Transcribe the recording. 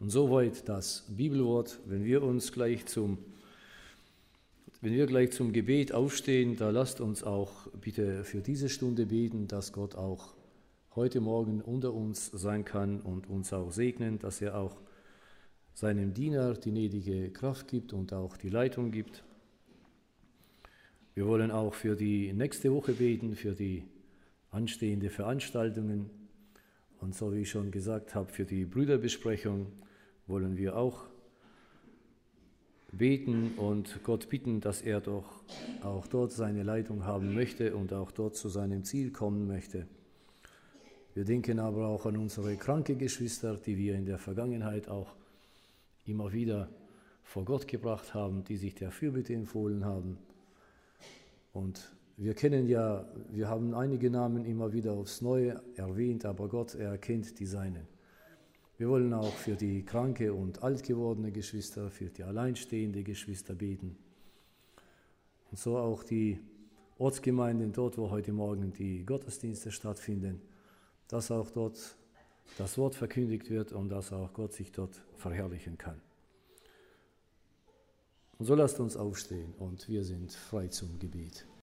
Und soweit das Bibelwort. Wenn wir gleich zum Gebet aufstehen, da lasst uns auch bitte für diese Stunde beten, dass Gott auch heute Morgen unter uns sein kann und uns auch segnen, dass er auch seinem Diener die gnädige Kraft gibt und auch die Leitung gibt. Wir wollen auch für die nächste Woche beten, für die anstehende Veranstaltungen. Und so wie ich schon gesagt habe, für die Brüderbesprechung wollen wir auch beten und Gott bitten, dass er doch auch dort seine Leitung haben möchte und auch dort zu seinem Ziel kommen möchte. Wir denken aber auch an unsere kranke Geschwister, die wir in der Vergangenheit auch immer wieder vor Gott gebracht haben, die sich der Fürbitte empfohlen haben. Und wir haben einige Namen immer wieder aufs Neue erwähnt, aber Gott, er kennt die Seinen. Wir wollen auch für die kranke und alt gewordene Geschwister, für die alleinstehende Geschwister beten. Und so auch die Ortsgemeinden dort, wo heute Morgen die Gottesdienste stattfinden, dass auch dort das Wort verkündigt wird und dass auch Gott sich dort verherrlichen kann. Und so lasst uns aufstehen und wir sind frei zum Gebet.